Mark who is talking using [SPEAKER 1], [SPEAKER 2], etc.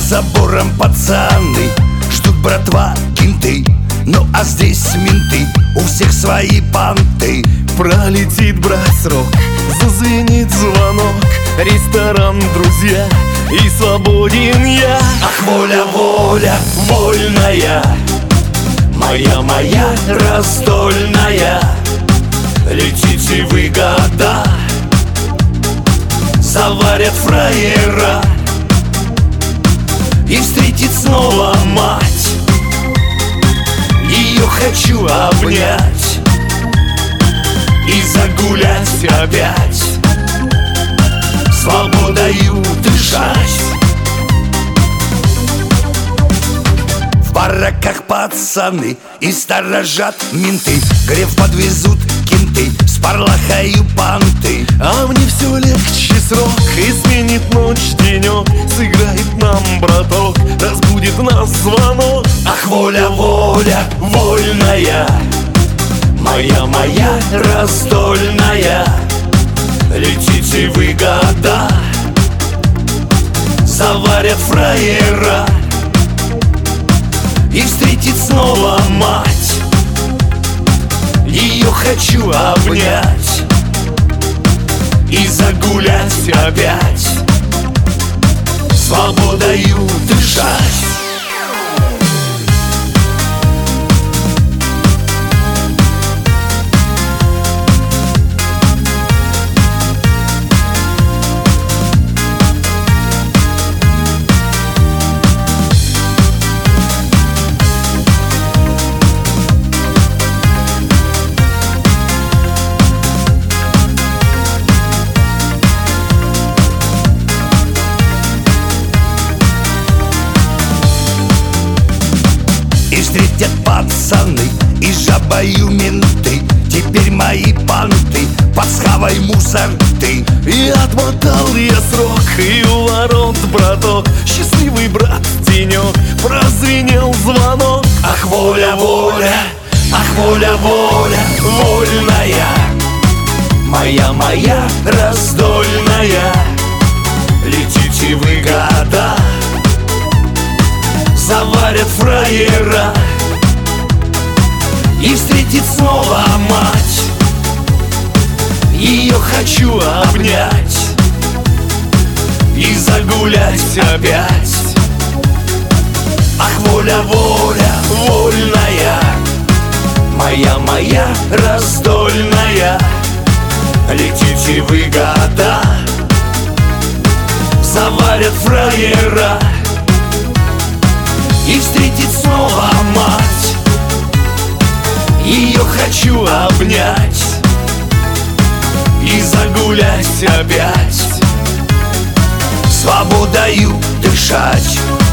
[SPEAKER 1] забором пацаны ждут, братва, кенты. Ну а здесь менты, у всех свои понты.
[SPEAKER 2] Пролетит, брат, срок, зазвенит звонок. Ресторан, друзья, и свободен я.
[SPEAKER 1] Ах, воля, воля, вольная, моя раздольная. Летите вы, года, заварят фраера, и встретит снова мать. Ее хочу обнять и загулять опять, свободою дышать. В бараках пацаны и сторожат менты, греф подвезут кенты, с парлахою понты.
[SPEAKER 2] А мне все легче срок, и сменит ночь денек. Сыграет нам, браток, разбудит нас звонок.
[SPEAKER 1] Ах, воля, воля, вольная, моя раздольная. Летите вы, года, заварят фраера, и встретит снова мать. Ее хочу обнять и загулять опять, свободою дышать. И встретят пацаны и жабою менты, теперь мои понты под схавой мусорты.
[SPEAKER 2] И отмотал я срок, и у ворот, браток, счастливый брат, денек, прозвенел звонок.
[SPEAKER 1] Ах, воля, воля, ах, воля, воля, вольная, моя раздольная. Летите вы, года, заварят фраера, и встретит снова мать. Ее хочу обнять и загулять опять. Ах, воля, воля, вольная, моя раздольная. Летите вы, года, заварят фраера, и встретит снова мать. Ее хочу обнять и загулять опять, свободою дышать.